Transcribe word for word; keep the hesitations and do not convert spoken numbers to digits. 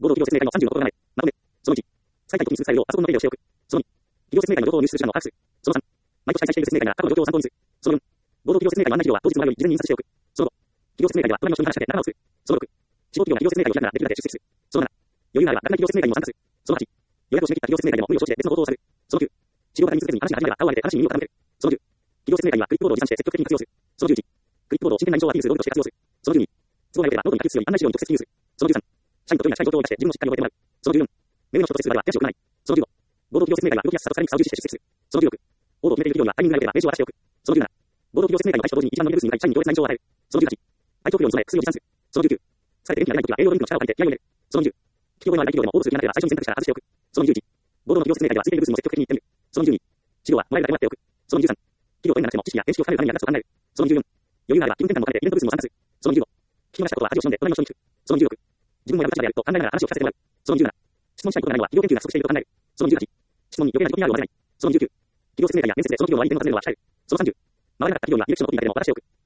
合同企業説明会のさんじゅうのことがない。まとめ。そのいち。最大特に数回をパソコンのメールをしておく。そのに。企業説明会の情報を入手する手段を把握する。そのさん。毎年開催している説明会が過去の状況を参考にする。そのよん。合同企業説明会の案内資料は当日の前より事前に印刷しておく。そのご。企業説明会では隣の人に話しかけ仲間をする。そのろく。地方企業が企業説明会を開くならできるだけ出席する。そのなな。余裕があれば学内企業説明会にも参加する。そのはち。予約を締め切った企業説明会でも無理を承知で別の行動をさせる。そのきゅう。治療型に続けずに話が始まれば顔を上げて話に耳を傾ける。そのじゅう。企業説明会にはクリップボードを持参して積極的に活用する。そのじゅういち。クリップボードを真剣な印象をアピールする道具として活用する。そのじゅうに。都合が良ければノートに書き写すように案内資料に直接記入する。そのじゅうさん。社員とどういう社員状況を生かして自分のしっかり覚えてもらう。そのじゅうよん。目の人と接する場では手を組まない。そのじゅうご。合同企業説明会は動きやすさとさらに差を重視して出席する。そのじゅうろく。応募を決めている企業にはタイミングが良ければページを渡しておく。そのじゅうなな。合同企業説明会の開始と同時に一番のメール数に向かい社員に強烈な印象を与える。そのじゅうはち。体調不良に備え薬を持参する。そのじゅうきゅう。疲れて元気が出ないときは栄養ドリンクの力を借りて気合を入れる。そのにじゅう。企業への大企業でも応募する気がなければ最初に選択肢から外しておく。そのにじゅういち。合同の企業説明会ではついているブースにも積極的に行ってみる。そのにじゅうに。資料はもらえるだけもらっておく。そのにじゅうさん。企業と縁がなくても知識や見識を深めるために役立つと考える。そのにじゅうよん。余裕があれば気分転換も兼ねてイベントブースにも参加する。そのにじゅうご。聞き逃したことは恥を忍んで隣の人に聞く。そのにじゅうろく。自分もやる立場であると考えながら話を聞かせてもらう。そのにじゅうなな。質問したいことがないのは企業研究が不足していると考える。そのにじゅうはち。質問に余計な自己 ピーアール を混ぜない。そのにじゅうきゅう。企業説明会や面接でその企業の割り点の立てるのは控える。そのさんじゅう。回れなかった企業には履歴書のコピーだけでも渡しておく。